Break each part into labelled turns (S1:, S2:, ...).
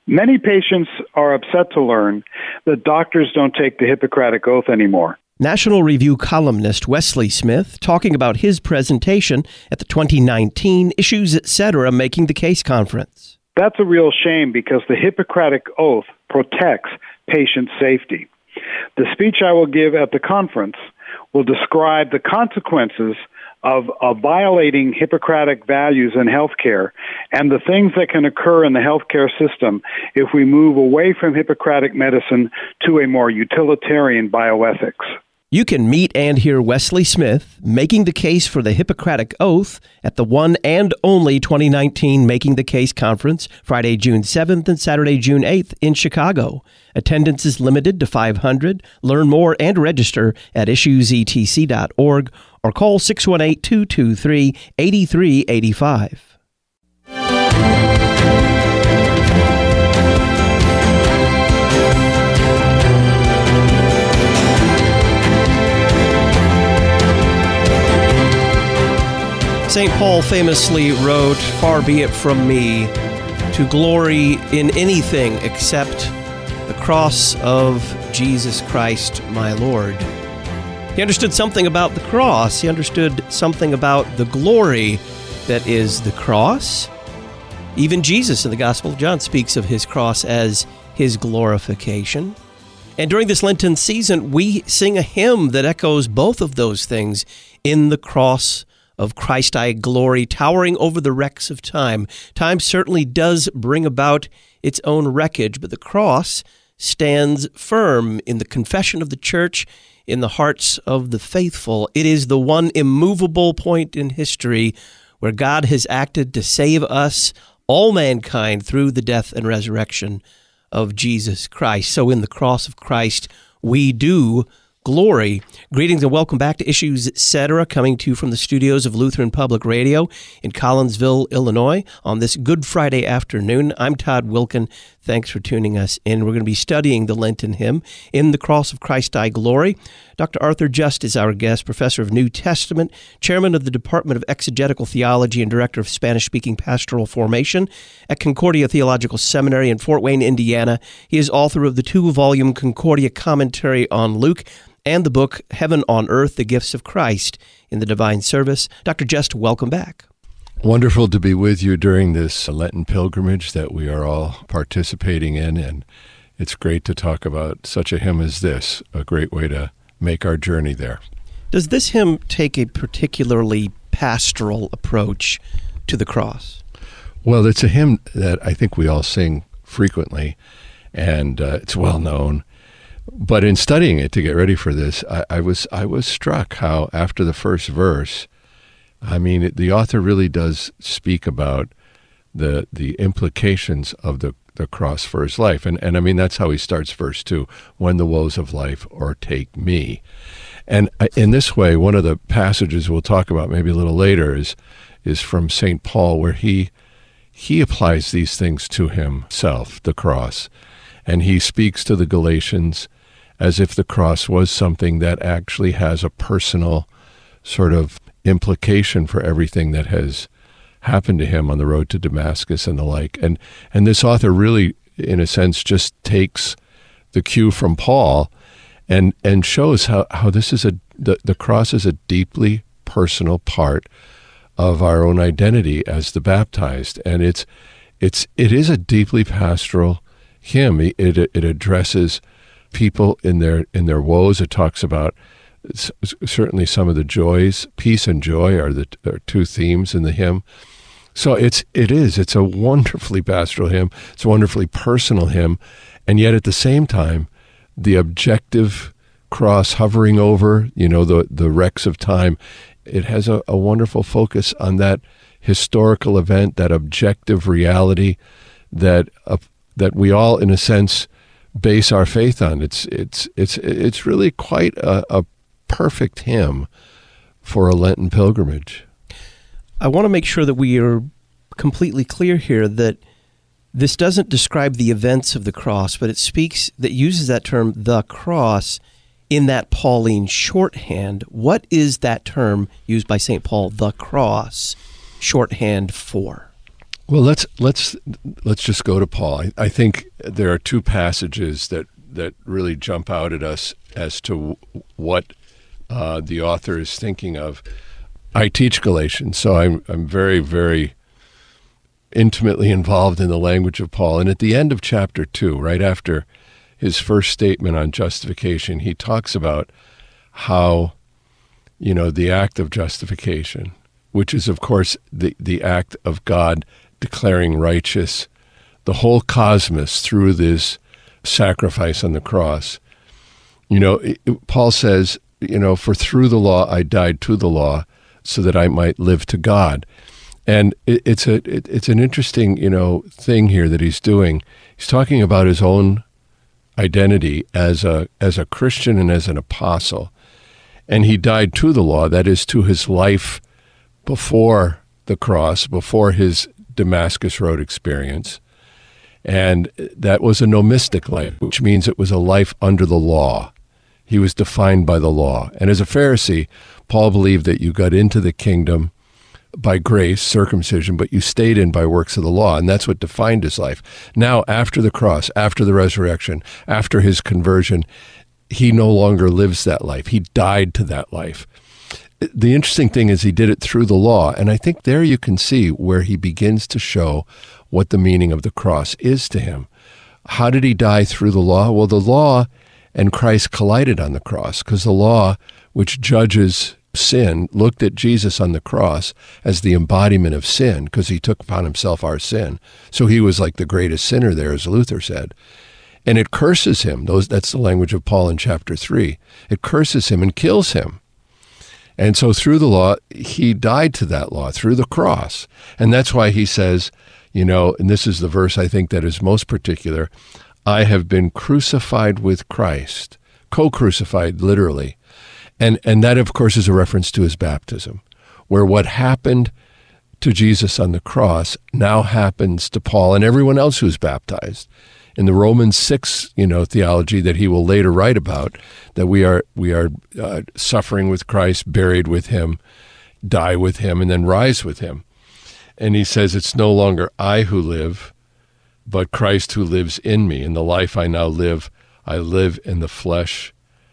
S1: Many patients are upset to learn that doctors don't take the Hippocratic Oath anymore.
S2: National Review columnist Wesley Smith talking about his presentation at the 2019 Issues Etc. Making the Case conference.
S1: That's a real shame because the Hippocratic Oath protects patient safety. The speech I will give at the conference will describe the consequences of violating Hippocratic values in healthcare and the things that can occur in the healthcare system if we move away from Hippocratic medicine to a more utilitarian bioethics.
S2: You can meet and hear Wesley Smith making the case for the Hippocratic Oath at the one and only 2019 Making the Case conference, Friday, June 7th and Saturday, June 8th in Chicago. Attendance is limited to 500. Learn more and register at issuesetc.org or call 618-223-8385. St. Paul famously wrote, "Far be it from me to glory in anything except the cross of Jesus Christ, my Lord." He understood something about the cross. He understood something about the glory that is the cross. Even Jesus in the Gospel of John speaks of his cross as his glorification. And during this Lenten season, we sing a hymn that echoes both of those things. In the cross of Christ I glory, towering over the wrecks of time. Time certainly does bring about its own wreckage, but the cross stands firm in the confession of the church, in the hearts of the faithful. It is the one immovable point in history where God has acted to save us, all mankind, through the death and resurrection of Jesus Christ. So in the cross of Christ, we do glory. Greetings and welcome back to Issues Etc., coming to you from the studios of Lutheran Public Radio in Collinsville, Illinois, on this Good Friday afternoon. I'm Todd Wilkin. Thanks for tuning us in. We're going to be studying the Lenten hymn, In the Cross of Christ I Glory. Dr. Arthur Just is our guest, professor of New Testament, chairman of the Department of Exegetical Theology, and director of Spanish-speaking pastoral formation at Concordia Theological Seminary in Fort Wayne, Indiana. He is author of the 2-volume Concordia Commentary on Luke and the book Heaven on Earth, The Gifts of Christ in the Divine Service. Dr. Just, welcome back.
S3: Wonderful to be with you during this Lenten pilgrimage that we are all participating in, and it's great to talk about such a hymn as this, a great way to make our journey there.
S2: Does this hymn take a particularly pastoral approach to the cross?
S3: Well, it's a hymn that I think we all sing frequently, and it's well known. But in studying it to get ready for this, I was struck how after the first verse, I mean, the author really does speak about the implications of the cross for his life. And I mean, that's how he starts verse 2, when the woes of life o'ertake me. And in this way, one of the passages we'll talk about maybe a little later is from St. Paul, where he applies these things to himself, the cross. And he speaks to the Galatians as if the cross was something that actually has a personal sort of implication for everything that has happened to him on the road to Damascus and the like. And this author really, in a sense, just takes the cue from Paul and shows how this is the cross is a deeply personal part of our own identity as the baptized. And it is a deeply pastoral hymn. It addresses people in their woes. It talks about certainly some of the joys. Peace and joy are two themes in the hymn. So it's a wonderfully pastoral hymn. It's a wonderfully personal hymn, and yet at the same time, the objective cross hovering over, the wrecks of time. It has a wonderful focus on that historical event, that objective reality that we all, in a sense, base our faith on. It's really quite a perfect hymn for a Lenten pilgrimage.
S2: I want to make sure that we are completely clear here that this doesn't describe the events of the cross, but it uses that term, the cross, in that Pauline shorthand. What is that term used by St. Paul, the cross, shorthand for?
S3: Well, let's just go to Paul. I think there are two passages that really jump out at us as to what the author is thinking of. I teach Galatians, so I'm very, very intimately involved in the language of Paul. And at the end of chapter 2, right after his first statement on justification, he talks about how, the act of justification, which is, of course, the act of God declaring righteous the whole cosmos through this sacrifice on the cross. Paul says, for through the law I died to the law so that I might live to God. And it's an interesting, thing here that he's doing. He's talking about his own identity as a Christian and as an apostle. And he died to the law, that is, to his life before the cross, before his Damascus Road experience. And that was a nomistic life, which means it was a life under the law. He was defined by the law. And as a Pharisee, Paul believed that you got into the kingdom by grace, circumcision, but you stayed in by works of the law, and that's what defined his life. Now, after the cross, after the resurrection, after his conversion, he no longer lives that life. He died to that life. The interesting thing is he did it through the law, and I think there you can see where he begins to show what the meaning of the cross is to him. How did he die through the law? Well, the law and Christ collided on the cross, because the law, which judges sin, looked at Jesus on the cross as the embodiment of sin, because he took upon himself our sin. So he was like the greatest sinner there, as Luther said. And it curses him. That's the language of Paul in chapter 3. It curses him and kills him. And so through the law, he died to that law, through the cross. And that's why he says, and this is the verse I think that is most particular, I have been crucified with Christ, co-crucified literally. And that, of course, is a reference to his baptism, where what happened to Jesus on the cross now happens to Paul and everyone else who's baptized. In the Romans 6, theology that he will later write about, that we are suffering with Christ, buried with him, die with him, and then rise with him. And he says, it's no longer I who live, but Christ who lives in me. In the life I now live, I live in the flesh.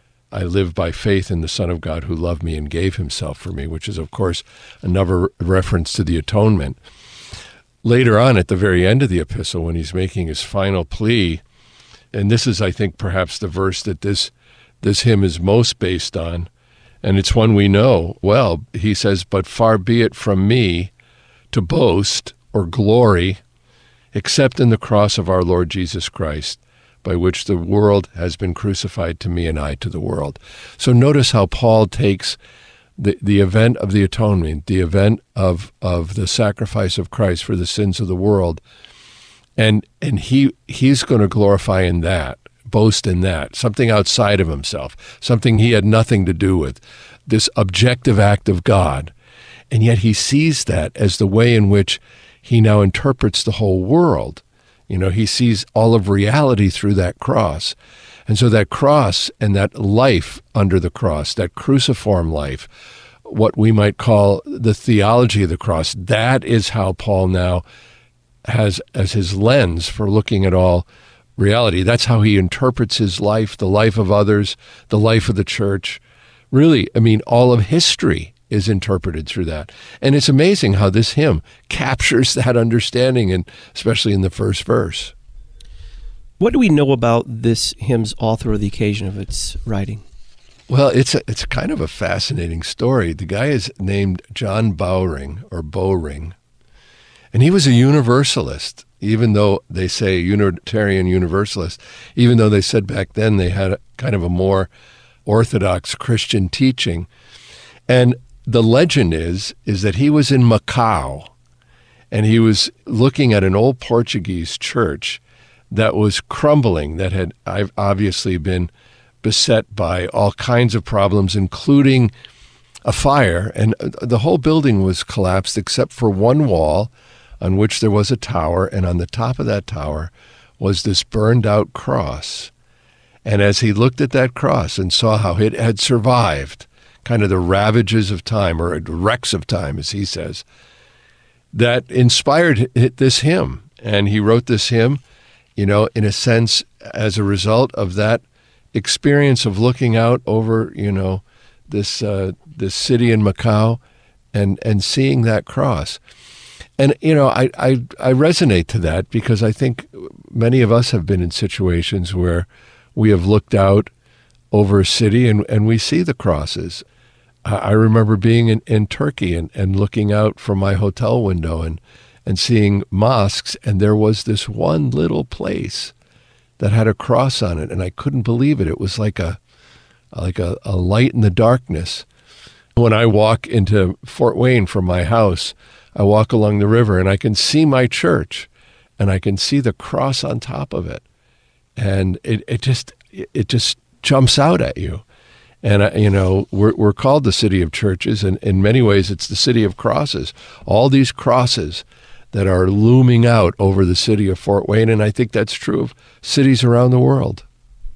S3: I live by faith in the Son of God who loved me and gave himself for me, which is, of course, another reference to the atonement. Later on, at the very end of the epistle, when he's making his final plea, and this is, I think, perhaps the verse that this hymn is most based on, and it's one we know well, he says, but far be it from me to boast or glory, except in the cross of our Lord Jesus Christ, by which the world has been crucified to me and I to the world. So notice how Paul takes the event of the atonement, the event of the sacrifice of Christ for the sins of the world, and he's going to glorify in that, boast in that, something outside of himself, something he had nothing to do with, this objective act of God. And yet he sees that as the way in which he now interprets the whole world. He sees all of reality through that cross. And so that cross and that life under the cross, that cruciform life, what we might call the theology of the cross, that is how Paul now has as his lens for looking at all reality. That's how he interprets his life, the life of others, the life of the church. Really, all of history is interpreted through that. And it's amazing how this hymn captures that understanding, and especially in the first verse.
S2: What do we know about this hymn's author or the occasion of its writing?
S3: Well, it's kind of a fascinating story. The guy is named John Bowring, and he was a Universalist, even though they say Unitarian Universalist, even though they said back then they had kind of a more Orthodox Christian teaching. And the legend is that he was in Macau, and he was looking at an old Portuguese church that was crumbling, that had obviously been beset by all kinds of problems, including a fire. And the whole building was collapsed except for one wall on which there was a tower, and on the top of that tower was this burned out cross. And as he looked at that cross and saw how it had survived kind of the ravages of time, or wrecks of time, as he says, that inspired this hymn. And he wrote this hymn, in a sense, as a result of that experience of looking out over, this city in Macau and seeing that cross. And, I resonate to that because I think many of us have been in situations where we have looked out over a city and we see the crosses. I remember being in Turkey and looking out from my hotel window and seeing mosques, and there was this one little place that had a cross on it, and I couldn't believe it. It was like a light in the darkness. When I walk into Fort Wayne from my house, I walk along the river and I can see my church and I can see the cross on top of it. And it just jumps out at you. And, we're called the city of churches, and in many ways it's the city of crosses. All these crosses that are looming out over the city of Fort Wayne, and I think that's true of cities around the world.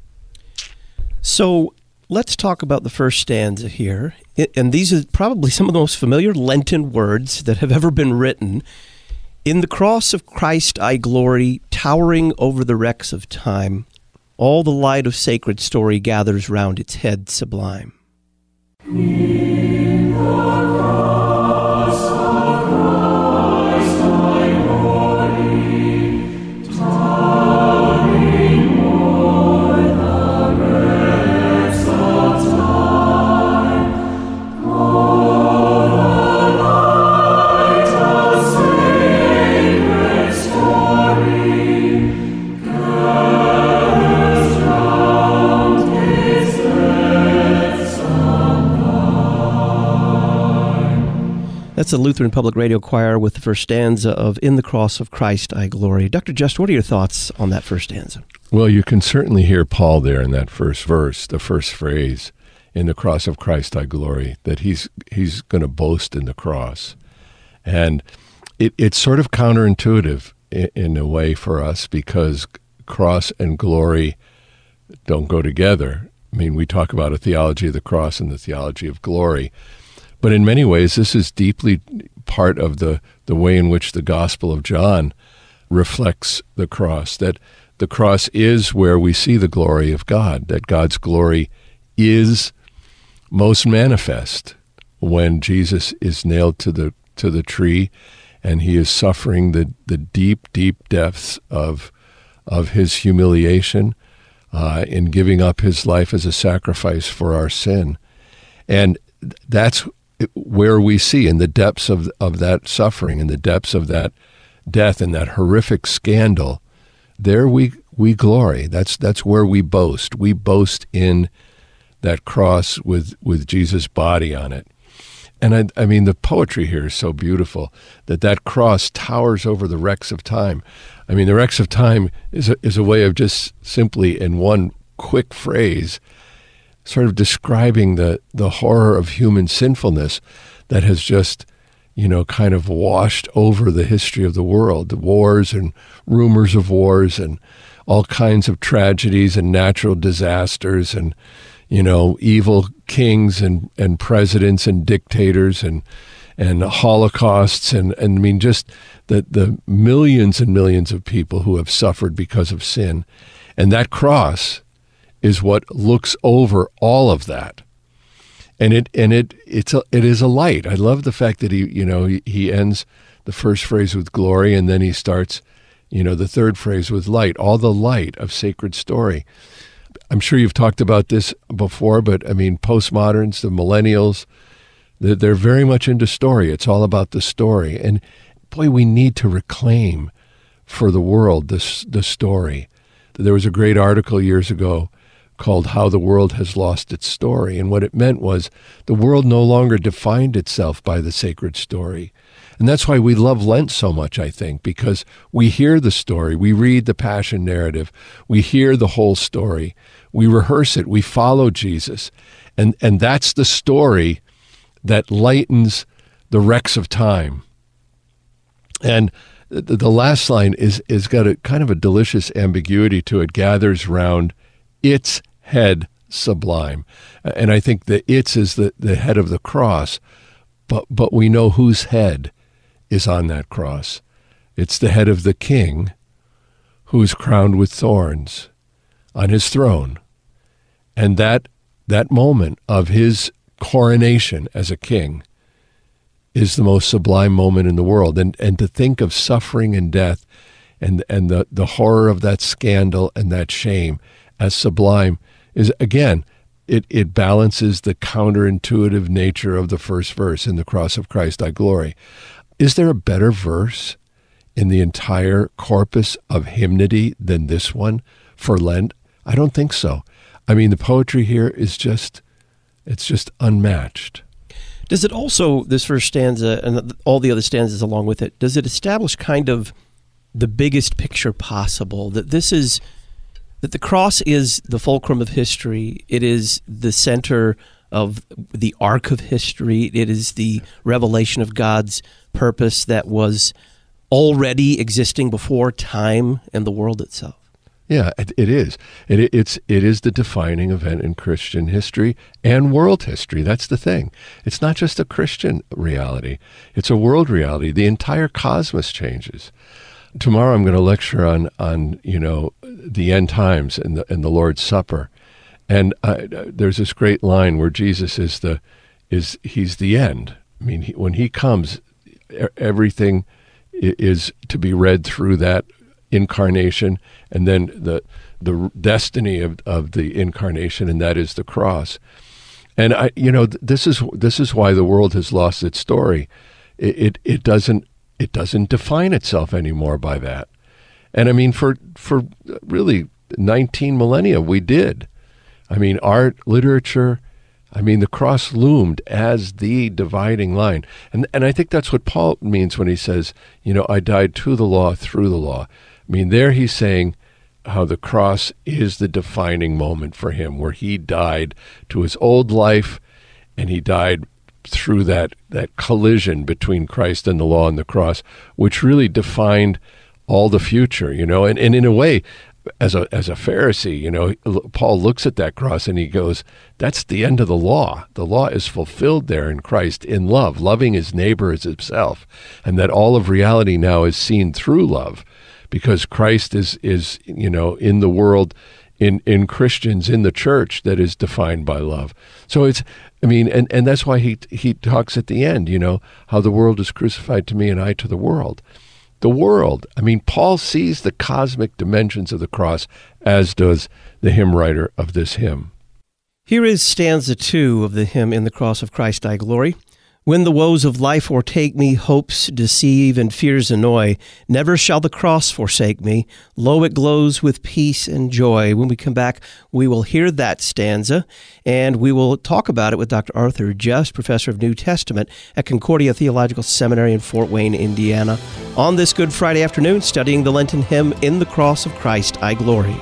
S2: So let's talk about the first stanza here. And these are probably some of the most familiar Lenten words that have ever been written. In the cross of Christ I glory, towering over the wrecks of time. All the light of sacred story gathers round its head sublime. In the cross of Christ I glory, towering o'er the wrecks of time. All the light of sacred story gathers round its head sublime. That's the Lutheran Public Radio Choir with the first stanza of In the Cross of Christ I Glory. Dr. Just, what are your thoughts on that first stanza?
S3: Well, you can certainly hear Paul there in that first verse, the first phrase, in the cross of Christ I glory, that he's going to boast in the cross. And it's sort of counterintuitive in a way for us because cross and glory don't go together. I mean, we talk about a theology of the cross and the theology of glory. But in many ways, this is deeply part of the way in which the Gospel of John reflects the cross, that the cross is where we see the glory of God, that God's glory is most manifest when Jesus is nailed to the tree and he is suffering the deep, deep depths of his humiliation in giving up his life as a sacrifice for our sin. And that's where we see in the depths of that suffering, in the depths of that death and that horrific scandal, there we glory. That's where we boast. We boast in that cross with Jesus' body on it. And I mean, the poetry here is so beautiful that cross towers over the wrecks of time. I mean, the wrecks of time is a way of just simply in one quick phrase sort of describing the horror of human sinfulness that has just, kind of washed over the history of the world, the wars and rumors of wars and all kinds of tragedies and natural disasters and, evil kings and presidents and dictators and holocausts and I mean, just the millions and millions of people who have suffered because of sin. And that cross is what looks over all of that, and it is a light. I love the fact that he ends the first phrase with glory, and then he starts, the third phrase with light. All the light of sacred story. I'm sure you've talked about this before, but I mean, postmoderns, the millennials, they're very much into story. It's all about the story, and boy, we need to reclaim for the world the story. There was a great article years ago called How the World Has Lost Its Story. And what it meant was the world no longer defined itself by the sacred story. And that's why we love Lent so much, I think, because we hear the story, we read the Passion narrative, we hear the whole story, we rehearse it, we follow Jesus. And that's the story that lightens the wrecks of time. And the last line is got a kind of a delicious ambiguity to it, gathers round its head sublime. And I think the its is the head of the cross, but we know whose head is on that cross. It's the head of the king who is crowned with thorns on his throne. And that moment of his coronation as a king is the most sublime moment in the world. And to think of suffering and death and the horror of that scandal and that shame as sublime is, again, it balances the counterintuitive nature of the first verse, in the cross of Christ I glory. Is there a better verse in the entire corpus of hymnody than this one for Lent? I don't think so. I mean, the poetry here is just unmatched.
S2: Does it also, this first stanza and all the other stanzas along with it, does it establish kind of the biggest picture possible, that the cross is the fulcrum of history, it is the center of the arc of history, it is the revelation of God's purpose that was already existing before time and the world itself?
S3: Yeah, it is. It is the defining event in Christian history and world history. That's the thing. It's not just a Christian reality. It's a world reality. The entire cosmos changes. Tomorrow I'm going to lecture on the end times and the Lord's Supper. And there's this great line where Jesus he's the end. I mean, when he comes, everything is to be read through that incarnation, and then the destiny of the incarnation, and that is the cross. And this is why the world has lost its story. It doesn't define itself anymore by that. And I mean, for really 19 millennia, we did. I mean, art, literature. I mean, the cross loomed as the dividing line. And I think that's what Paul means when he says, I died to the law, through the law. I mean, there he's saying how the cross is the defining moment for him, where he died to his old life, and he died through that collision between Christ and the law and the cross, which really defined all the future, And in a way, as a Pharisee, Paul looks at that cross and he goes, that's the end of the law. The law is fulfilled there in Christ in love, loving his neighbor as himself, and that all of reality now is seen through love, because Christ is in the world, in Christians, in the church, that is defined by love. So and that's why he talks at the end, how the world is crucified to me and I to the world. The world. I mean, Paul sees the cosmic dimensions of the cross, as does the hymn writer of this hymn.
S2: Here is stanza 2 of the hymn In the Cross of Christ I Glory. When the woes of life o'ertake me, hopes deceive and fears annoy, never shall the cross forsake me. Lo, it glows with peace and joy. When we come back, we will hear that stanza, and we will talk about it with Dr. Arthur Just, professor of New Testament at Concordia Theological Seminary in Fort Wayne, Indiana, on this Good Friday afternoon, studying the Lenten hymn, In the Cross of Christ I Glory.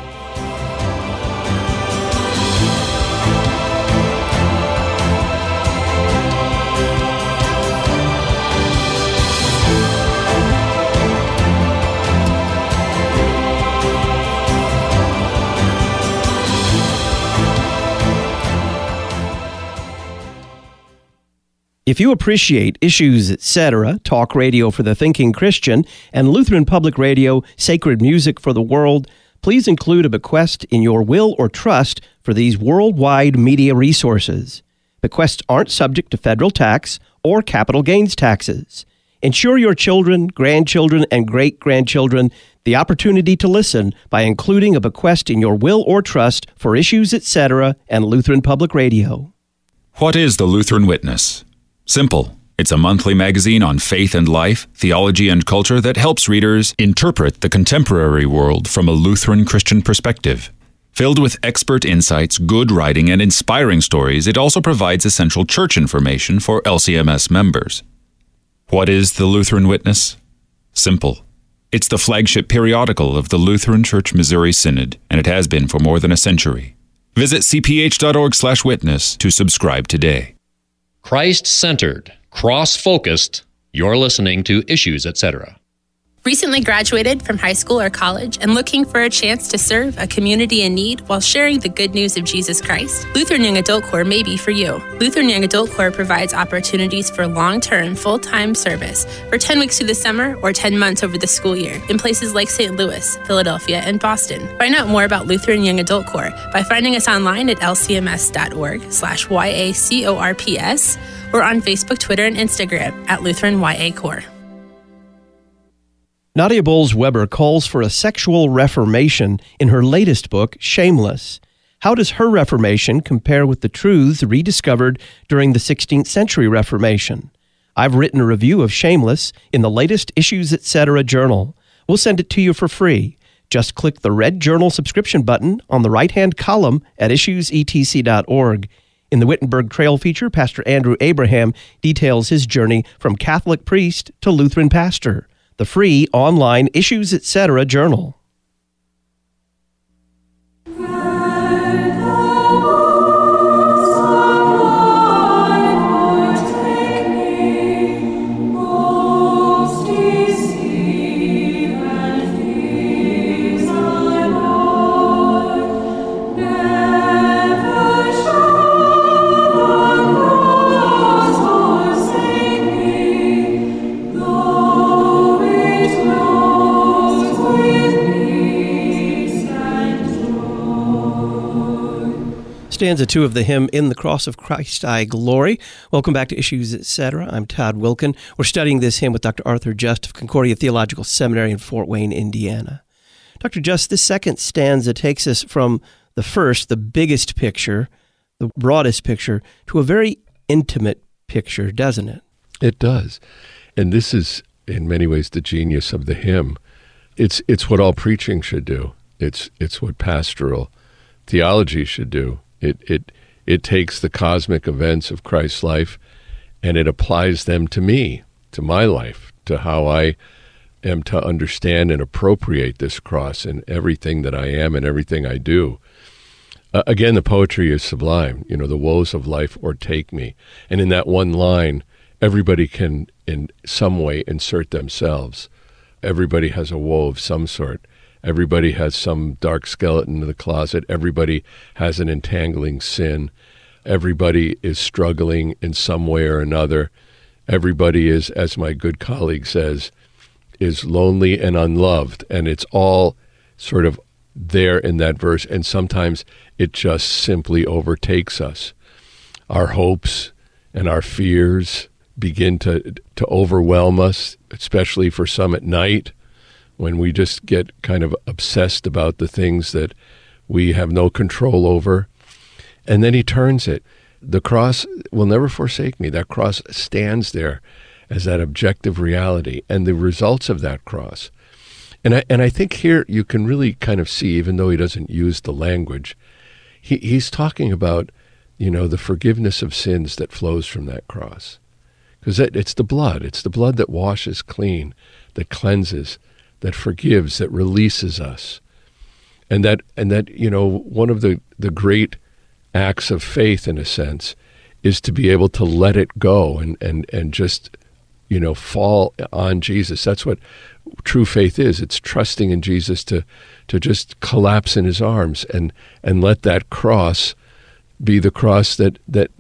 S2: If you appreciate Issues, Etc., talk radio for the thinking Christian, and Lutheran Public Radio, sacred music for the world, please include a bequest in your will or trust for these worldwide media resources. Bequests aren't subject to federal tax or capital gains taxes. Ensure your children, grandchildren, and great-grandchildren the opportunity to listen by including a bequest in your will or trust for Issues, Etc. and Lutheran Public Radio.
S4: What is the Lutheran Witness? Simple. It's a monthly magazine on faith and life, theology and culture that helps readers interpret the contemporary world from a Lutheran Christian perspective. Filled with expert insights, good writing, and inspiring stories, it also provides essential church information for LCMS members. What is the Lutheran Witness? Simple. It's the flagship periodical of the Lutheran Church Missouri Synod, and it has been for more than a century. Visit cph.org/witness to subscribe today.
S5: Christ-centered, cross-focused, you're listening to Issues, Etc. Recently graduated from high school or college and looking for a chance to serve a community in need while sharing the good news of Jesus Christ? Lutheran Young Adult Corps may be for you. Lutheran Young Adult Corps provides opportunities for long-term, full-time service for 10 weeks through the summer or 10 months over the school year in places like St. Louis, Philadelphia, and Boston. Find out more about Lutheran Young Adult Corps by finding us online at lcms.org/YACORPS or on Facebook, Twitter, and Instagram at Lutheran YA Corps.
S2: Nadia Bolz-Weber calls for a sexual reformation in her latest book, Shameless. How does her reformation compare with the truths rediscovered during the 16th century Reformation? I've written a review of Shameless in the latest Issues Etc. journal. We'll send it to you for free. Just click the red journal subscription button on the right-hand column at issuesetc.org. In the Wittenberg Trail feature, Pastor Andrew Abraham details his journey from Catholic priest to Lutheran pastor. The free online Issues Etc. journal. Stanza 2 of the hymn, In the Cross of Christ I Glory. Welcome back to Issues Etc. I'm Todd Wilkin. We're studying this hymn with Dr. Arthur Just of Concordia Theological Seminary in Fort Wayne, Indiana. Dr. Just, this second stanza takes us from the first, the biggest picture, the broadest picture, to a very intimate picture, doesn't it?
S3: It does. And this is, in many ways, the genius of the hymn. It's what all preaching should do. It's what pastoral theology should do. It takes the cosmic events of Christ's life and it applies them to me, to my life, to how I am to understand and appropriate this cross in everything that I am and everything I do. Again, the poetry is sublime. You know, the woes of life o'ertake me. And in that one line, everybody can in some way insert themselves. Everybody has a woe of some sort. Everybody has some dark skeleton in the closet. Everybody has an entangling sin. Everybody is struggling in some way or another. Everybody is, as my good colleague says, is lonely and unloved. And it's all sort of there in that verse. And sometimes it just simply overtakes us. Our hopes and our fears begin to overwhelm us, especially for some at night, when we just get kind of obsessed about the things that we have no control over. And then he turns it. The cross will never forsake me. That cross stands there as that objective reality and the results of that cross. And I think here you can really kind of see, even though he doesn't use the language, he's talking about, you know, the forgiveness of sins that flows from that cross. Because it's the blood. It's the blood that washes clean, that cleanses, that forgives, that releases us. And that you know, one of the great acts of faith, in a sense, is to be able to let it go and just, you know, fall on Jesus. That's what true faith is. It's trusting in Jesus to just collapse in his arms and let that cross be the cross that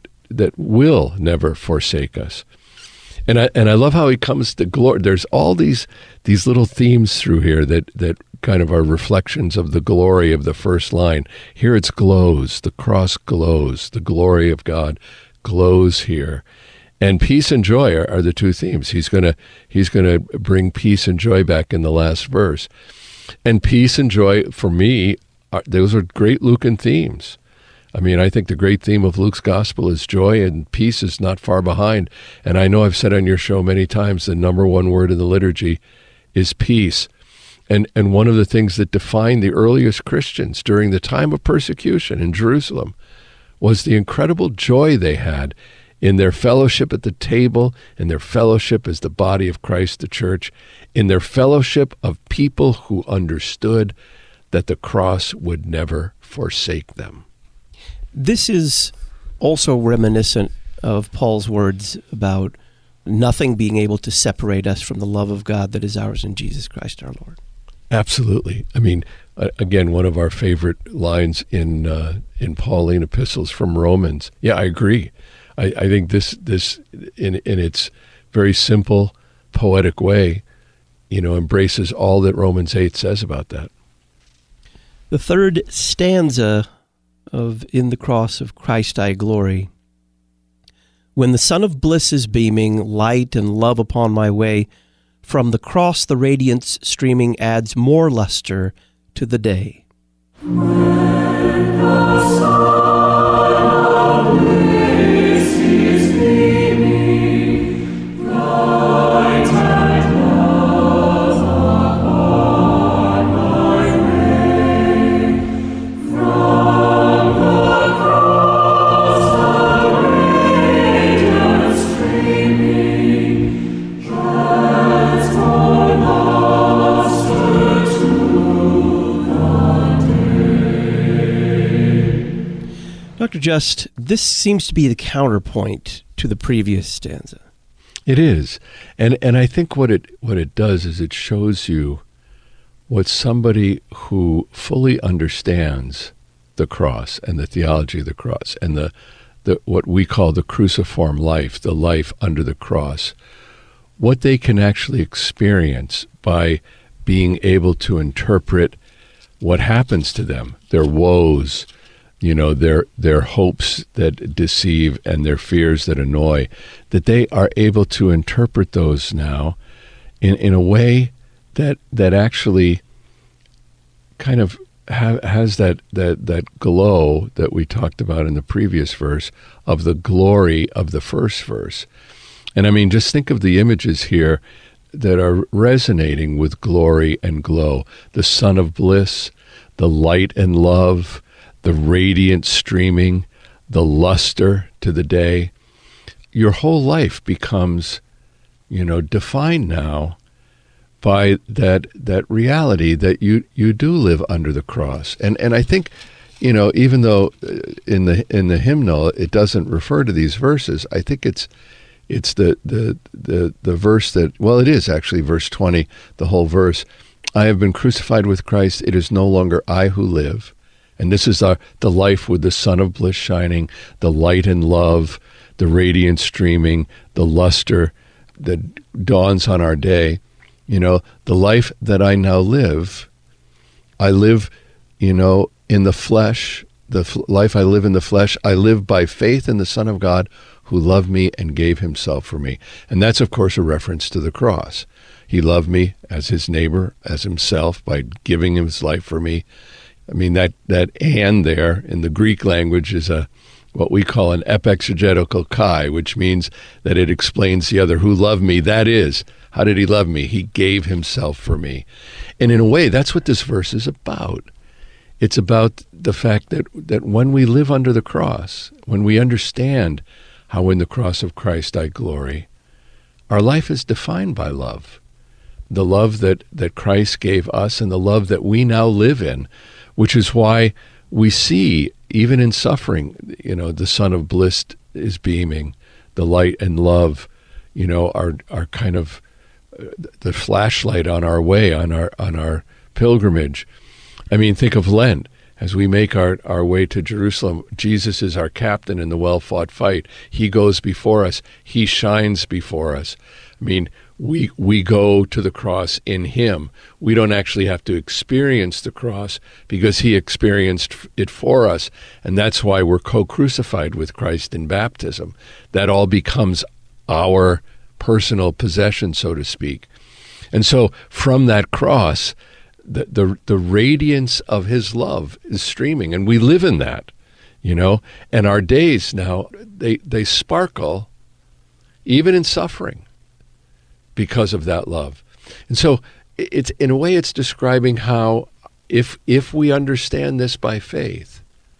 S3: will never forsake us. And I love how he comes to glory. There's all these little themes through here that kind of are reflections of the glory of the first line. Here it's glows. The cross glows. The glory of God glows here. And peace and joy are the two themes. He's gonna bring peace and joy back in the last verse. And peace and joy, for me, those are great Lucan themes. I mean, I think the great theme of Luke's gospel is joy, and peace is not far behind. And I know I've said on your show many times the number one word in the liturgy is peace. And one of the things that defined the earliest Christians during the time of persecution in Jerusalem was the incredible joy they had in their fellowship at the table, in their fellowship as the body of Christ, the church, in their fellowship of people who understood that the cross would never forsake them.
S2: This is also reminiscent of Paul's words about nothing being able to separate us from the love of God that is ours in Jesus Christ our Lord.
S3: Absolutely. I mean, again, one of our favorite lines in Pauline epistles from Romans. Yeah, I agree. I think this in its very simple, poetic way, embraces all that Romans 8 says about that.
S2: The third stanza of In the Cross of Christ I Glory. When the sun of bliss is beaming, light and love upon my way, from the cross the radiance streaming adds more luster to the day. When the sun of bliss is beaming, bright and love upon my way, from the cross the radiance streaming adds more luster to Dr. Just, this seems to be the counterpoint to the previous stanza.
S3: It is. And I think what it does is it shows you what somebody who fully understands the cross and the theology of the cross and the what we call the cruciform life, the life under the cross, what they can actually experience by being able to interpret what happens to them, their woes, their hopes that deceive and their fears that annoy, that they are able to interpret those now in a way that actually kind of has that glow that we talked about in the previous verse of the glory of the first verse. And I mean, just think of the images here that are resonating with glory and glow. The sun of bliss, the light and love, the radiant streaming, the luster to the day. Your whole life becomes, defined now by that reality that you do live under the cross. And I think, even though in the hymnal it doesn't refer to these verses, I think it's the verse that, well, it is actually verse 20, the whole verse. I have been crucified with Christ. It is no longer I who live. And this is the life with the sun of bliss shining, the light and love, the radiance streaming, the luster that dawns on our day. The life that I now live, I live, in the flesh. Life I live in the flesh, I live by faith in the Son of God who loved me and gave himself for me. And that's, of course, a reference to the cross. He loved me as his neighbor, as himself, by giving his life for me. I mean, that and there in the Greek language is what we call an epexegetical kai, which means that it explains the other. Who loved me? That is, how did he love me? He gave himself for me. And in a way, that's what this verse is about. It's about the fact that when we live under the cross, when we understand how in the cross of Christ I glory, our life is defined by love. The love that Christ gave us and the love that we now live in, which is why we see, even in suffering, the sun of bliss is beaming, the light and love, are kind of the flashlight on our way, on our pilgrimage. I mean, think of Lent. As we make our way to Jerusalem, Jesus is our captain in the well-fought fight. He goes before us. He shines before us. I mean, we go to the cross in him. We don't actually have to experience the cross because he experienced it for us. And that's why we're co-crucified with Christ in baptism. That all becomes our personal possession, so to speak. And so from that cross, the radiance of his love is streaming, and we live in that, and our days now, they sparkle even in suffering because of that love. And so it's, in a way, it's describing how if we understand this by faith,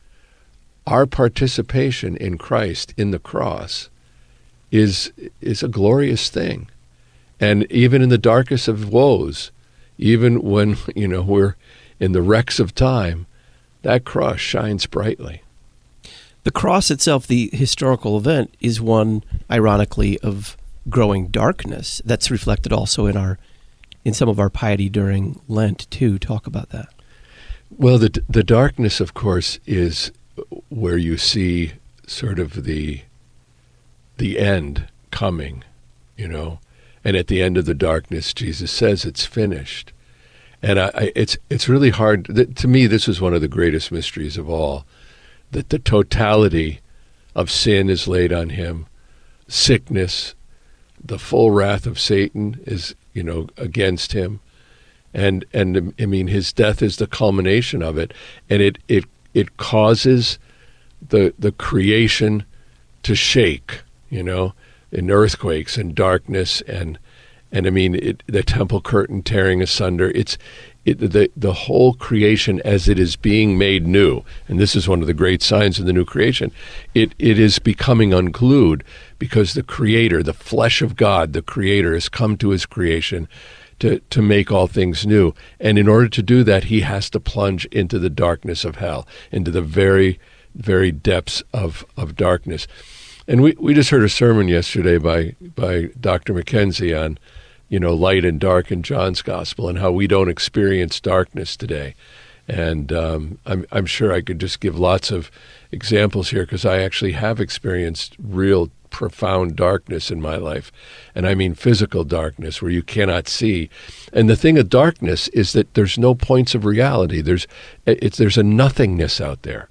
S3: our participation in Christ in the cross is a glorious thing. And even in the darkest of woes, even when, we're in the wrecks of time, that cross shines brightly.
S2: The cross itself, the historical event, is one, ironically, of growing darkness that's reflected also in some of our piety during Lent too. Talk about that.
S3: Well, the darkness, of course, is where you see sort of the end coming, and at the end of the darkness, Jesus says it's finished. And it's really hard. To me, this is one of the greatest mysteries of all, that the totality of sin is laid on him, sickness, the full wrath of Satan is, against him. And I mean, his death is the culmination of it. And it causes the creation to shake, in earthquakes and darkness and I mean, the temple curtain tearing asunder. The whole creation as it is being made new, and this is one of the great signs of the new creation, it is becoming unglued because the Creator, the flesh of God, the Creator, has come to his creation to make all things new. And in order to do that, he has to plunge into the darkness of hell, into the very, very depths of darkness. And we just heard a sermon yesterday by Dr. Mackenzie on light and dark in John's Gospel, and how we don't experience darkness today. And I'm sure I could just give lots of examples here, because I actually have experienced real profound darkness in my life. And I mean physical darkness where you cannot see. And the thing of darkness is that there's no points of reality. There's a nothingness out there.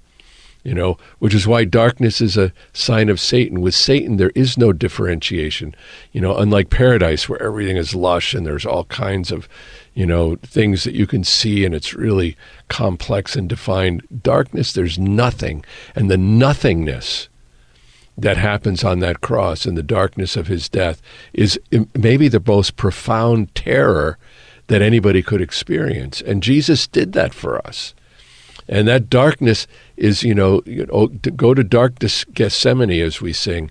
S3: Which is why darkness is a sign of Satan. With Satan, there is no differentiation. Unlike paradise, where everything is lush and there's all kinds of, things that you can see, and it's really complex and defined. Darkness, there's nothing. And the nothingness that happens on that cross in the darkness of his death is maybe the most profound terror that anybody could experience. And Jesus did that for us. And that darkness is, to go to dark Gethsemane, as we sing.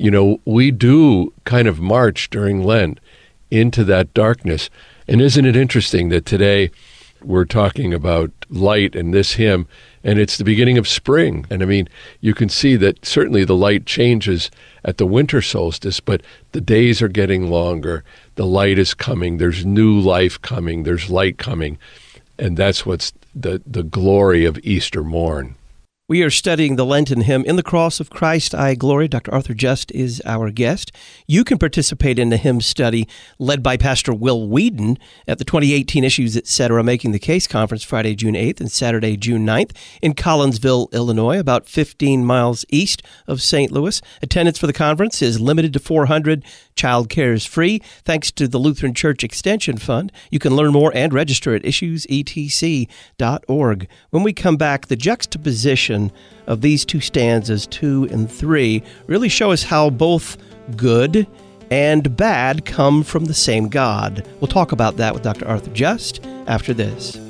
S3: We do kind of march during Lent into that darkness. And isn't it interesting that today we're talking about light in this hymn, and it's the beginning of spring. And I mean, you can see that certainly the light changes at the winter solstice, but the days are getting longer. The light is coming. There's new life coming. There's light coming. And that's what's the glory of Easter morn.
S2: We are studying the Lenten hymn, In the Cross of Christ I Glory. Dr. Arthur Just is our guest. You can participate in the hymn study led by Pastor Will Whedon at the 2018 Issues Etc. Making the Case Conference Friday, June 8th and Saturday, June 9th in Collinsville, Illinois, about 15 miles east of St. Louis. Attendance for the conference is limited to 400. Child care is free, thanks to the Lutheran Church Extension Fund. You can learn more and register at issuesetc.org. When we come back, the juxtaposition of these two stanzas, 2 and 3, really show us how both good and bad come from the same God. We'll talk about that with Dr. Arthur Just after this.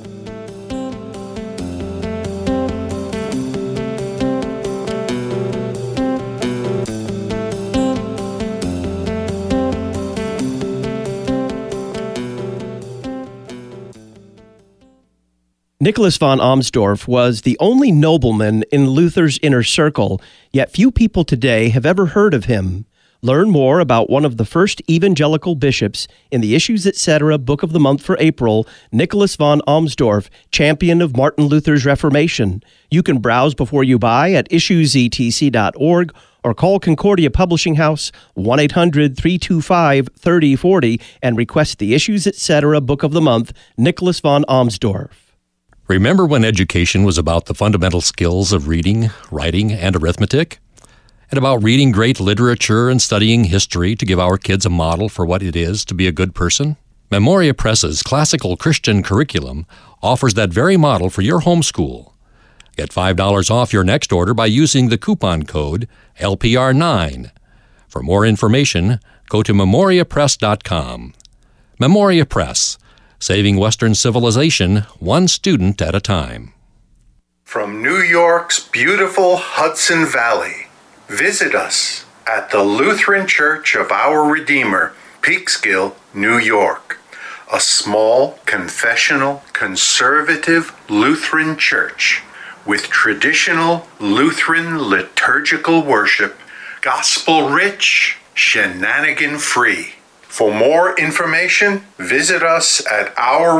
S2: Nicholas von Amsdorf was the only nobleman in Luther's inner circle, yet few people today have ever heard of him. Learn more about one of the first evangelical bishops in the Issues Etc. Book of the Month for April, Nicholas von Amsdorf, champion of Martin Luther's Reformation. You can browse before you buy at issuesetc.org or call Concordia Publishing House 1-800-325-3040 and request the Issues Etc. Book of the Month, Nicholas von Amsdorf.
S6: Remember when education was about the fundamental skills of reading, writing, and arithmetic? And about reading great literature and studying history to give our kids a model for what it is to be a good person? Memoria Press's classical Christian curriculum offers that very model for your homeschool. Get $5 off your next order by using the coupon code LPR9. For more information, go to memoriapress.com. Memoria Press, saving Western civilization one student at a time.
S7: From New York's beautiful Hudson Valley, visit us at the Lutheran Church of Our Redeemer, Peekskill, New York, a small, confessional, conservative Lutheran church with traditional Lutheran liturgical worship, gospel-rich, shenanigan free. For more information, visit us at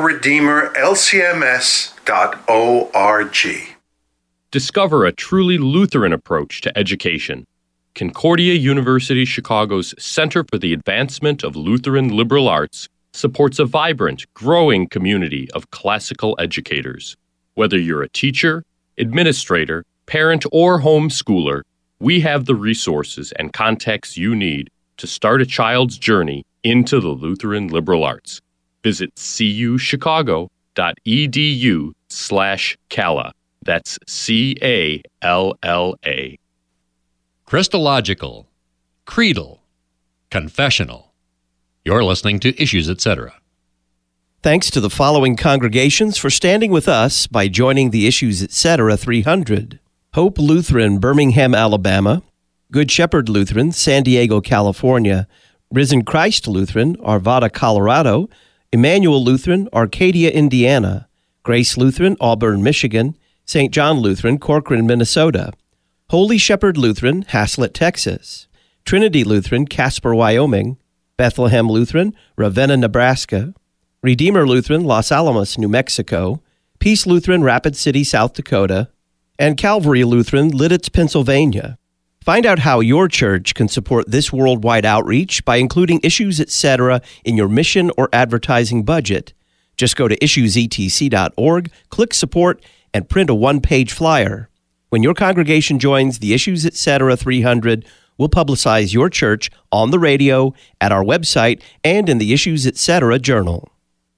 S7: ourredeemerlcms.org.
S8: Discover a truly Lutheran approach to education. Concordia University Chicago's Center for the Advancement of Lutheran Liberal Arts supports a vibrant, growing community of classical educators. Whether you're a teacher, administrator, parent, or homeschooler, we have the resources and contacts you need to start a child's journey into the Lutheran liberal arts. Visit cuschicago.edu/Calla. That's CALLA.
S6: Christological, creedal, confessional. You're listening to Issues, Etc.
S2: Thanks to the following congregations for standing with us by joining the Issues, Etc. 300. Hope Lutheran, Birmingham, Alabama. Good Shepherd Lutheran, San Diego, California. Risen Christ Lutheran, Arvada, Colorado. Emmanuel Lutheran, Arcadia, Indiana. Grace Lutheran, Auburn, Michigan. St. John Lutheran, Corcoran, Minnesota. Holy Shepherd Lutheran, Haslett, Texas. Trinity Lutheran, Casper, Wyoming. Bethlehem Lutheran, Ravenna, Nebraska. Redeemer Lutheran, Los Alamos, New Mexico. Peace Lutheran, Rapid City, South Dakota. And Calvary Lutheran, Lidditz, Pennsylvania. Find out how your church can support this worldwide outreach by including Issues, Etc. in your mission or advertising budget. Just go to issuesetc.org, click Support, and print a one-page flyer. When your congregation joins the Issues, Etc. 300, we'll publicize your church on the radio, at our website, and in the Issues, Etc. journal.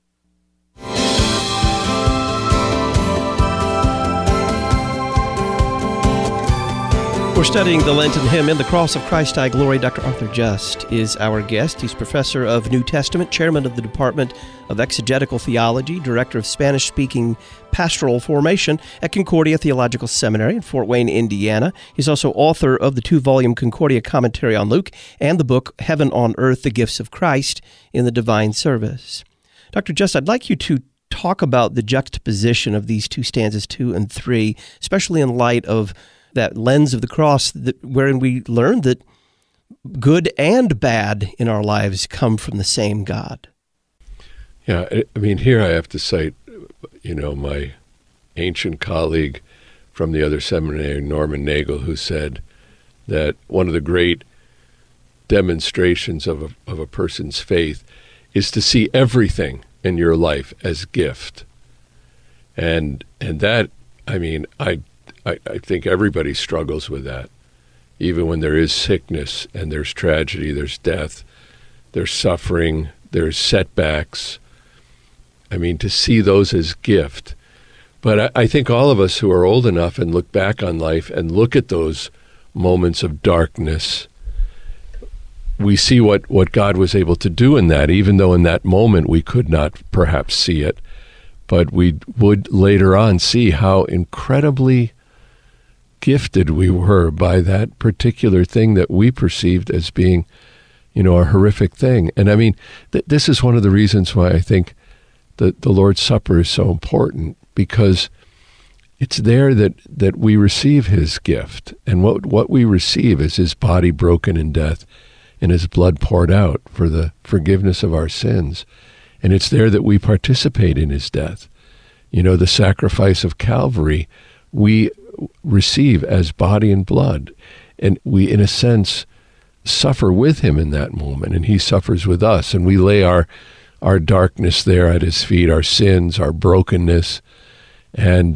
S2: We're studying the Lenten hymn, In the Cross of Christ I Glory. Dr. Arthur Just is our guest. He's professor of New Testament, chairman of the Department of Exegetical Theology, director of Spanish-speaking pastoral formation at Concordia Theological Seminary in Fort Wayne, Indiana. He's also author of the 2-volume Concordia Commentary on Luke and the book Heaven on Earth, The Gifts of Christ in the Divine Service. Dr. Just, I'd like you to talk about the juxtaposition of these two stanzas 2 and 3, especially in light of that lens of the cross wherein we learn that good and bad in our lives come from the same God.
S3: Yeah, I mean, here I have to cite, my ancient colleague from the other seminary, Norman Nagel, who said that one of the great demonstrations of a person's faith is to see everything in your life as gift. And that, I think everybody struggles with that. Even when there is sickness and there's tragedy, there's death, there's suffering, there's setbacks. To see those as gift. But I think all of us who are old enough and look back on life and look at those moments of darkness, we see what God was able to do in that, even though in that moment we could not perhaps see it. But we would later on see how incredibly gifted we were by that particular thing that we perceived as being, a horrific thing. And this is one of the reasons why I think the Lord's Supper is so important, because it's there that we receive his gift. And what we receive is his body broken in death and his blood poured out for the forgiveness of our sins. And it's there that we participate in his death. The sacrifice of Calvary, we receive as body and blood. And we, in a sense, suffer with him in that moment, and he suffers with us. And we lay our darkness there at his feet, our sins, our brokenness, and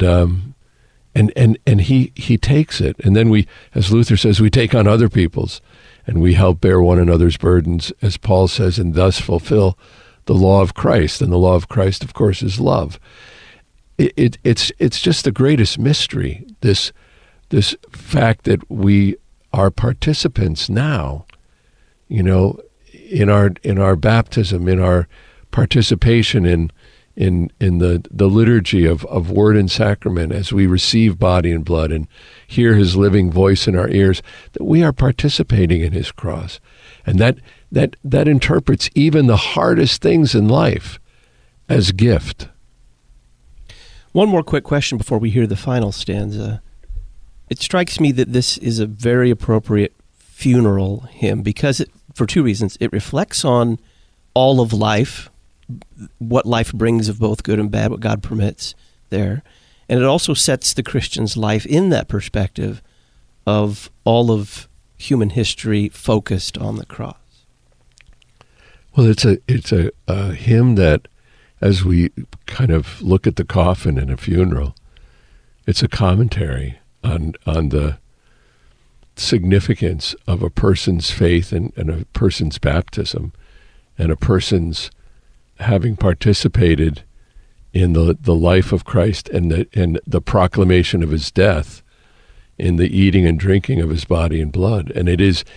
S3: he takes it. And then we, as Luther says, we take on other people's, and we help bear one another's burdens, as Paul says, and thus fulfill the law of Christ. And the law of Christ, of course, is love. It's just the greatest mystery, this fact that we are participants now, in our baptism, in our participation in the liturgy of word and sacrament, as we receive body and blood and hear his living voice in our ears, that we are participating in his cross. And that interprets even the hardest things in life as gift.
S2: One more quick question before we hear the final stanza. It strikes me that this is a very appropriate funeral hymn because it for two reasons. It reflects on all of life, what life brings of both good and bad, what God permits there. And it also sets the Christian's life in that perspective of all of human history focused on the cross.
S3: Well, it's a hymn that, as we kind of look at the coffin in a funeral, it's a commentary on the significance of a person's faith and a person's baptism and a person's having participated in the life of Christ and the proclamation of his death, in the eating and drinking of his body and blood. And it is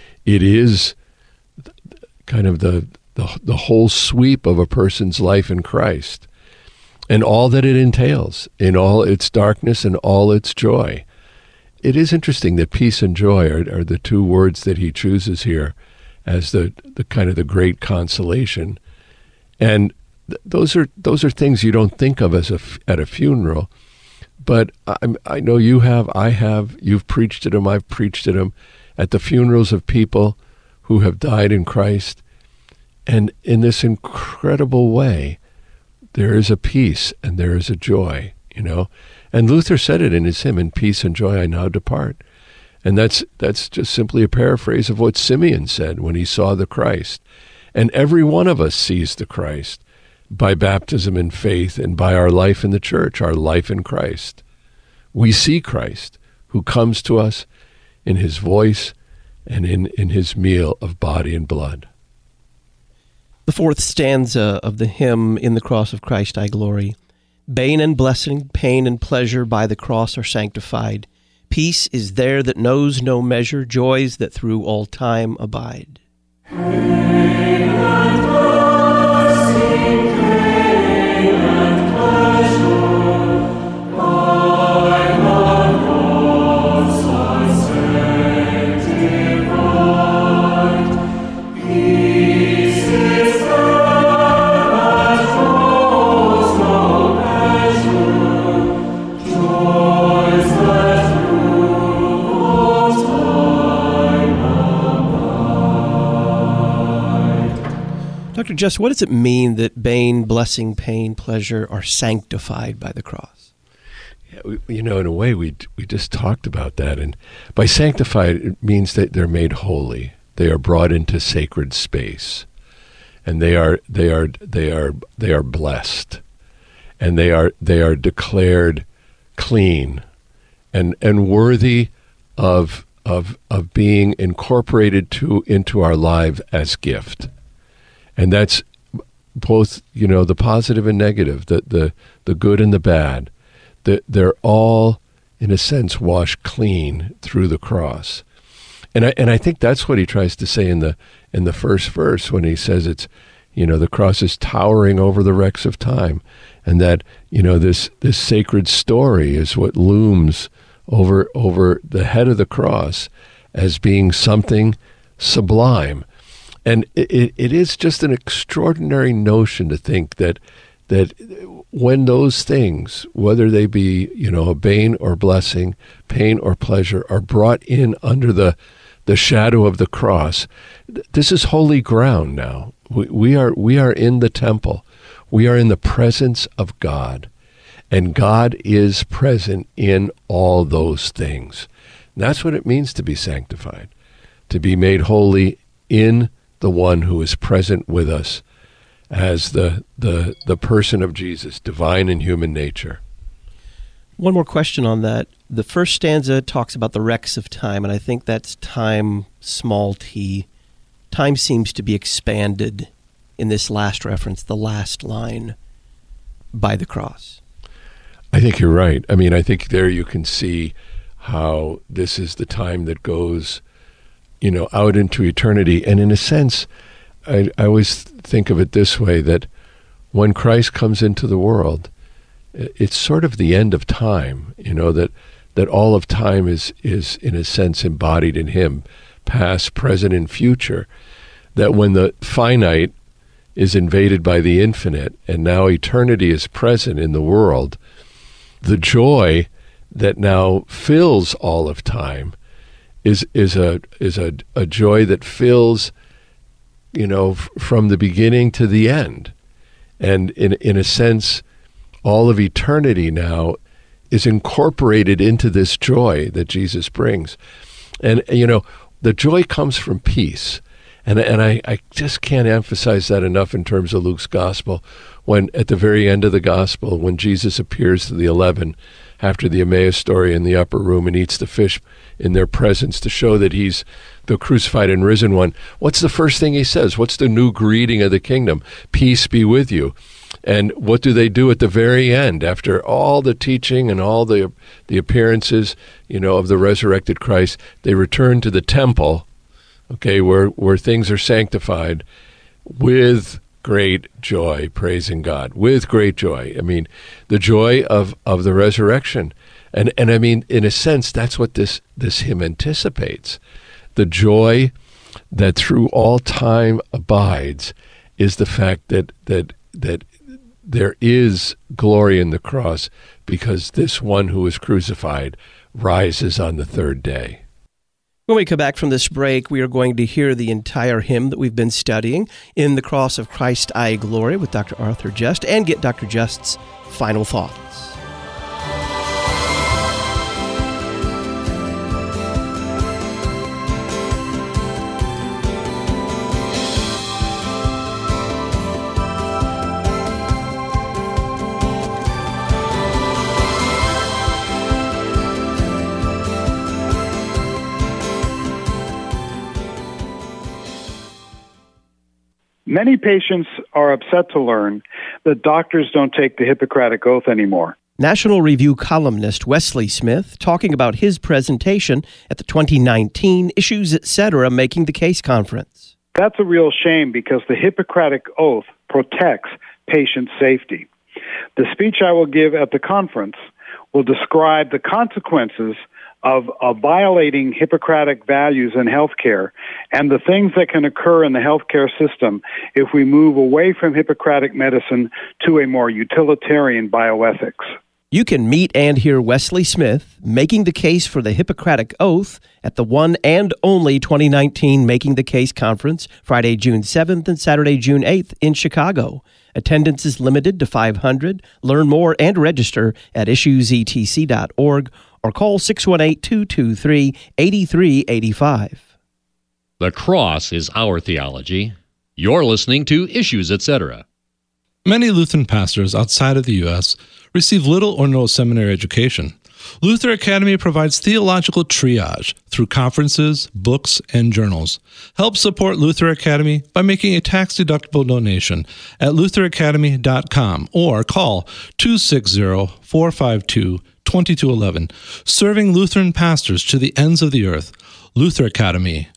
S3: kind of the whole sweep of a person's life in Christ and all that it entails in all its darkness and all its joy. It is interesting that peace and joy are the two words that he chooses here as the kind of the great consolation. And those are things you don't think of at a funeral, but I know you have, I have, you've preached at them, I've preached at them, at the funerals of people who have died in Christ. And in this incredible way, there is a peace and there is a joy, And Luther said it in his hymn, "In peace and joy I now depart." And that's just simply a paraphrase of what Simeon said when he saw the Christ. And every one of us sees the Christ by baptism and faith and by our life in the church, our life in Christ. We see Christ who comes to us in his voice and in his meal of body and blood.
S2: The fourth stanza of the hymn, "In the Cross of Christ I Glory." Bane and blessing, pain and pleasure by the cross are sanctified. Peace is there that knows no measure, joys that through all time abide. Dr. Jess, what does it mean that bane, blessing, pain, pleasure are sanctified by the cross?
S3: Yeah, in a way, we just talked about that. And by sanctified, it means that they're made holy. They are brought into sacred space, and they are blessed, and they are declared clean, and worthy of being incorporated into our lives as gift. And that's both, the positive and negative, the good and the bad. They're all, in a sense, washed clean through the cross. And I think that's what he tries to say in the first verse when he says it's, the cross is towering over the wrecks of time, and that, this sacred story is what looms over the head of the cross as being something sublime. And it is just an extraordinary notion to think that when those things, whether they be, a bane or blessing, pain or pleasure, are brought in under the shadow of the cross, this is holy ground now. We are in the temple. We are in the presence of God. And God is present in all those things. And that's what it means to be sanctified, to be made holy in the one who is present with us as the person of Jesus, divine and human nature.
S2: One more question on that. The first stanza talks about the wrecks of time, and I think that's time, small t. Time seems to be expanded in this last reference, the last line, by the cross.
S3: I think you're right. I mean, I think there you can see how this is the time that goes out into eternity. And in a sense, I always think of it this way, that when Christ comes into the world, it's sort of the end of time, that all of time is in a sense embodied in him, past, present, and future, that when the finite is invaded by the infinite, and now eternity is present in the world, the joy that now fills all of time is a joy that fills from the beginning to the end. And in a sense, all of eternity now is incorporated into this joy that Jesus brings. And, the joy comes from peace. And I just can't emphasize that enough in terms of Luke's gospel. When at the very end of the gospel, when Jesus appears to the 11 after the Emmaus story in the upper room and eats the fish in their presence to show that he's the crucified and risen one, what's the first thing he says? What's the new greeting of the kingdom? Peace be with you. And what do they do at the very end after all the teaching and all the appearances, of the resurrected Christ? They return to the temple, where things are sanctified with great joy, praising God, with great joy. I mean, the joy of the resurrection. And I mean, in a sense, that's what this hymn anticipates. The joy that through all time abides is the fact that there is glory in the cross because this one who was crucified rises on the third day.
S2: When we come back from this break, we are going to hear the entire hymn that we've been studying, In the Cross of Christ I Glory, with Dr. Arthur Just, and get Dr. Just's final thoughts.
S1: Many patients are upset to learn that doctors don't take the Hippocratic Oath anymore.
S2: National Review columnist Wesley Smith talking about his presentation at the 2019 Issues Etc. Making the Case conference.
S1: That's a real shame because the Hippocratic Oath protects patient safety. The speech I will give at the conference will describe the consequences of violating Hippocratic values in healthcare and the things that can occur in the healthcare system if we move away from Hippocratic medicine to a more utilitarian bioethics.
S2: You can meet and hear Wesley Smith making the case for the Hippocratic Oath at the one and only 2019 Making the Case conference, Friday, June 7th and Saturday, June 8th in Chicago. Attendance is limited to 500. Learn more and register at issuesetc.org or call 618-223-8385.
S6: The cross is our theology. You're listening to Issues Etc.
S9: Many Lutheran pastors outside of the U.S. receive little or no seminary education. Luther Academy provides theological triage through conferences, books, and journals. Help support Luther Academy by making a tax-deductible donation at lutheracademy.com or call 260-452-2211. Serving Lutheran pastors to the ends of the earth. Luther Academy,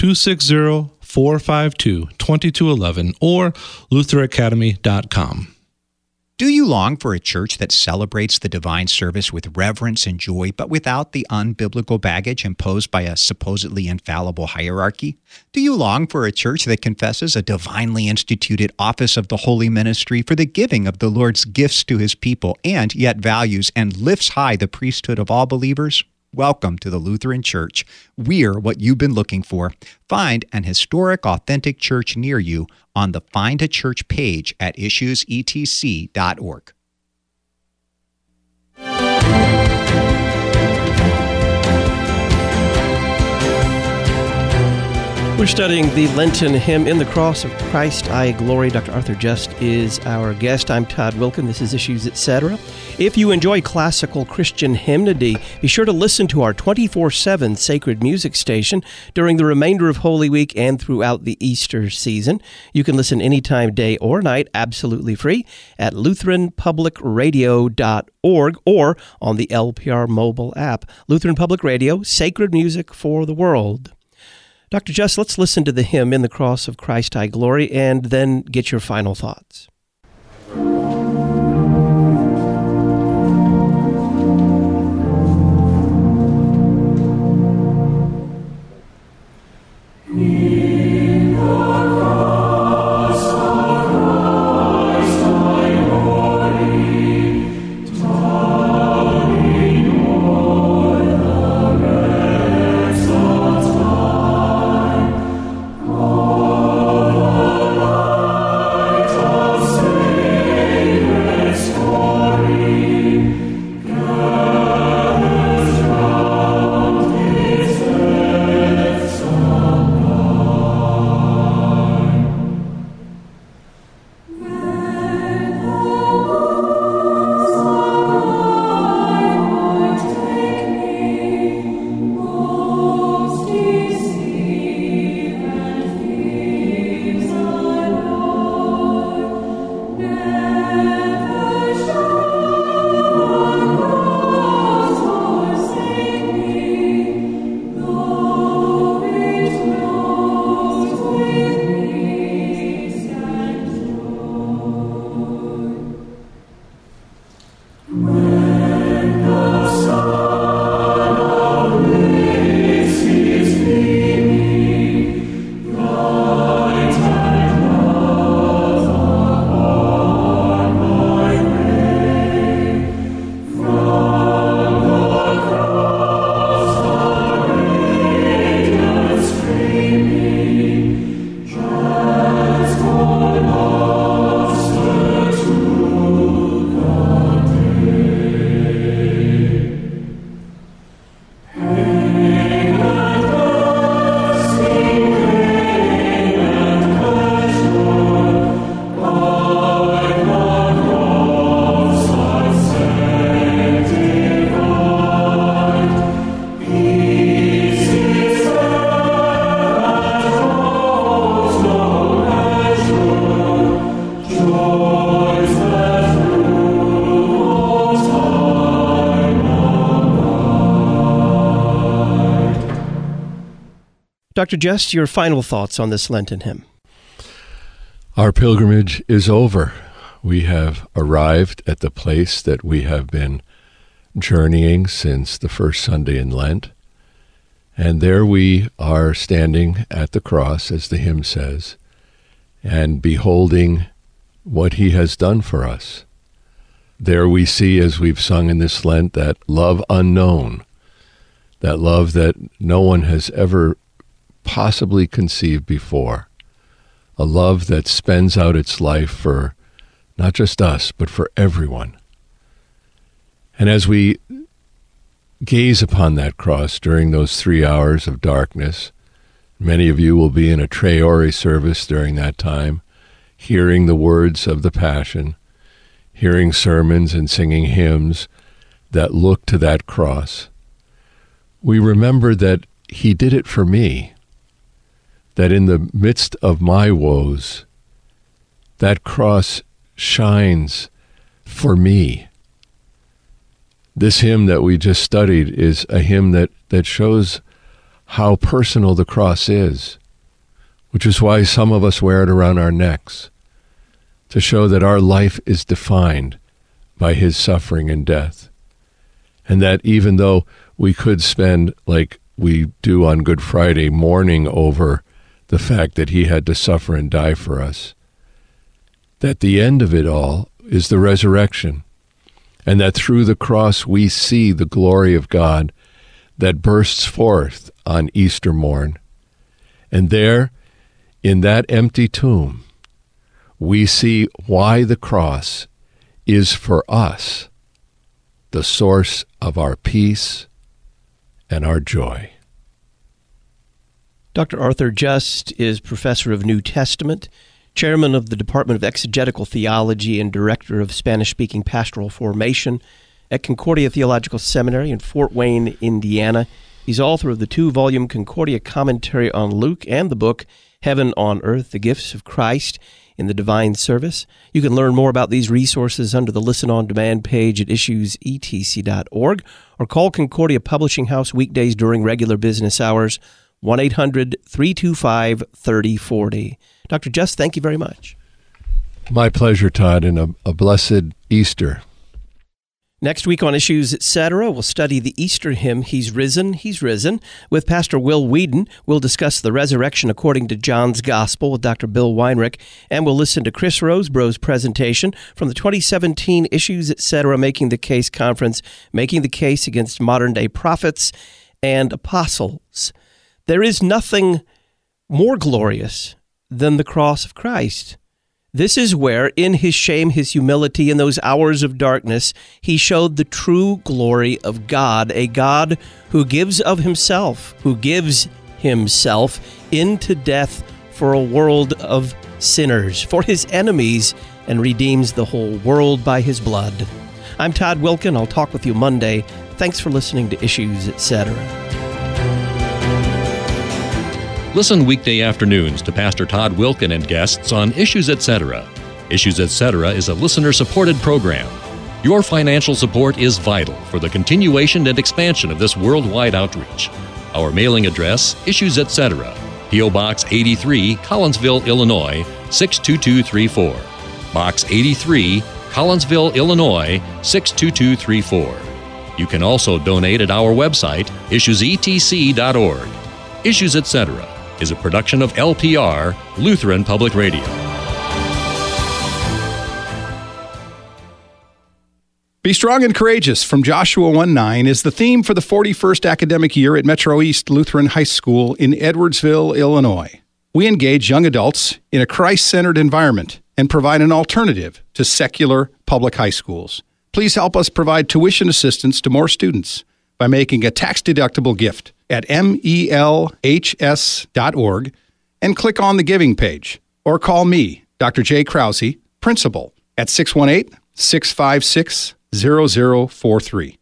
S9: 260-452-2211 or lutheracademy.com.
S10: Do you long for a church that celebrates the divine service with reverence and joy, but without the unbiblical baggage imposed by a supposedly infallible hierarchy? Do you long for a church that confesses a divinely instituted office of the holy ministry for the giving of the Lord's gifts to his people, and yet values and lifts high the priesthood of all believers? Welcome to the Lutheran Church. We're what you've been looking for. Find an historic, authentic church near you on the Find a Church page at issuesetc.org.
S2: We're studying the Lenten hymn, In the Cross of Christ I Glory. Dr. Arthur Just is our guest. I'm Todd Wilkin. This is Issues Etc. If you enjoy classical Christian hymnody, be sure to listen to our 24/7 sacred music station during the remainder of Holy Week and throughout the Easter season. You can listen anytime, day or night, absolutely free, at LutheranPublicRadio.org or on the LPR mobile app. Lutheran Public Radio, sacred music for the world. Dr. Just, let's listen to the hymn, In the Cross of Christ I Glory, and then get your final thoughts.
S11: Oh
S2: Dr. Just, your final thoughts on this Lenten hymn.
S3: Our pilgrimage is over. We have arrived at the place that we have been journeying since the first Sunday in Lent. And there we are standing at the cross, as the hymn says, and beholding what he has done for us. There we see, as we've sung in this Lent, that love unknown, that love that no one has ever possibly conceived before, a love that spends out its life for not just us, but for everyone. And as we gaze upon that cross during those 3 hours of darkness, many of you will be in a Tre Ore service during that time, hearing the words of the Passion, hearing sermons and singing hymns that look to that cross. We remember that he did it for me, that in the midst of my woes, that cross shines for me. This hymn that we just studied is a hymn that shows how personal the cross is, which is why some of us wear it around our necks, to show that our life is defined by his suffering and death. And that even though we could spend, like we do on Good Friday, mourning over the fact that he had to suffer and die for us, that the end of it all is the resurrection, and that through the cross we see the glory of God that bursts forth on Easter morn. And there, in that empty tomb, we see why the cross is for us the source of our peace and our joy.
S2: Dr. Arthur Just is professor of New Testament, chairman of the Department of Exegetical Theology, and director of Spanish-speaking pastoral formation at Concordia Theological Seminary in Fort Wayne, Indiana. He's author of the 2-volume Concordia commentary on Luke and the book Heaven on Earth, The Gifts of Christ in the Divine Service. You can learn more about these resources under the Listen on Demand page at issuesetc.org, or call Concordia Publishing House weekdays during regular business hours, 1-800-325-3040. Dr. Just, thank you very much.
S3: My pleasure, Todd, and a blessed Easter.
S2: Next week on Issues Etc., we'll study the Easter hymn, He's Risen, He's Risen. With Pastor Will Whedon, we'll discuss the resurrection according to John's Gospel with Dr. Bill Weinrich, and we'll listen to Chris Rosebrough's presentation from the 2017 Issues Etc. Making the Case Conference, Making the Case Against Modern-Day Prophets and Apostles. There is nothing more glorious than the cross of Christ. This is where, in his shame, his humility, in those hours of darkness, he showed the true glory of God, a God who gives of himself, who gives himself into death for a world of sinners, for his enemies, and redeems the whole world by his blood. I'm Todd Wilkin. I'll talk with you Monday. Thanks for listening to Issues Etc.
S6: Listen weekday afternoons to Pastor Todd Wilkin and guests on Issues Etc. Issues Etc. is a listener-supported program. Your financial support is vital for the continuation and expansion of this worldwide outreach. Our mailing address, Issues Etc., P.O. Box 83, Collinsville, Illinois, 62234. Box 83, Collinsville, Illinois, 62234. You can also donate at our website, issuesetc.org. Issues Etc. is a production of LPR, Lutheran Public Radio.
S11: Be Strong and Courageous from Joshua 1:9 is the theme for the 41st academic year at Metro East Lutheran High School in Edwardsville, Illinois. We engage young adults in a Christ-centered environment and provide an alternative to secular public high schools. Please help us provide tuition assistance to more students by making a tax-deductible gift at melhs.org and click on the giving page, or call me, Dr. Jay Krause, principal, at 618-656-0043.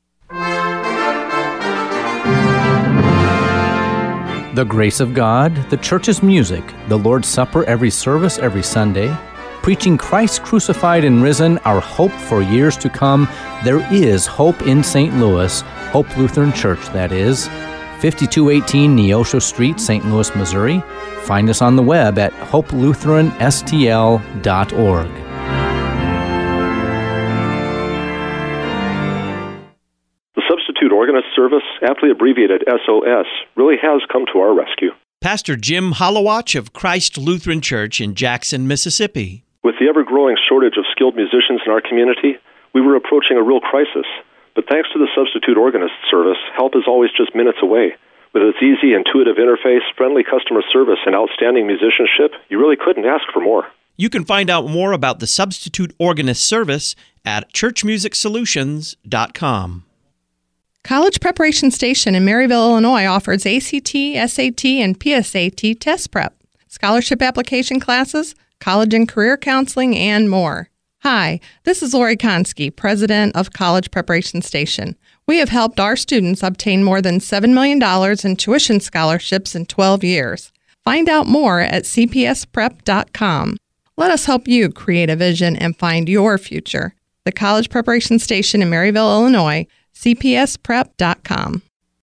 S12: The grace of God, the church's music, the Lord's Supper every service every Sunday, preaching Christ crucified and risen, our hope for years to come. There is hope in St. Louis, Hope Lutheran Church, that is. 5218 Neosho Street, St. Louis, Missouri. Find us on the web at hopelutheranstl.org.
S13: The Substitute Organist Service, aptly abbreviated SOS, really has come to our rescue.
S2: Pastor Jim Hollowatch of Christ Lutheran Church in Jackson, Mississippi.
S13: With the ever-growing shortage of skilled musicians in our community, we were approaching a real crisis. But thanks to the Substitute Organist Service, help is always just minutes away. With its easy, intuitive interface, friendly customer service, and outstanding musicianship, you really couldn't ask for more.
S2: You can find out more about the Substitute Organist Service at churchmusicsolutions.com.
S14: College Preparation Station in Maryville, Illinois offers ACT, SAT, and PSAT test prep, scholarship application classes, college and career counseling, and more. Hi, this is Lori Konski, president of College Preparation Station. We have helped our students obtain more than $7 million in tuition scholarships in 12 years. Find out more at cpsprep.com. Let us help you create a vision and find your future. The College Preparation Station in Maryville, Illinois, cpsprep.com.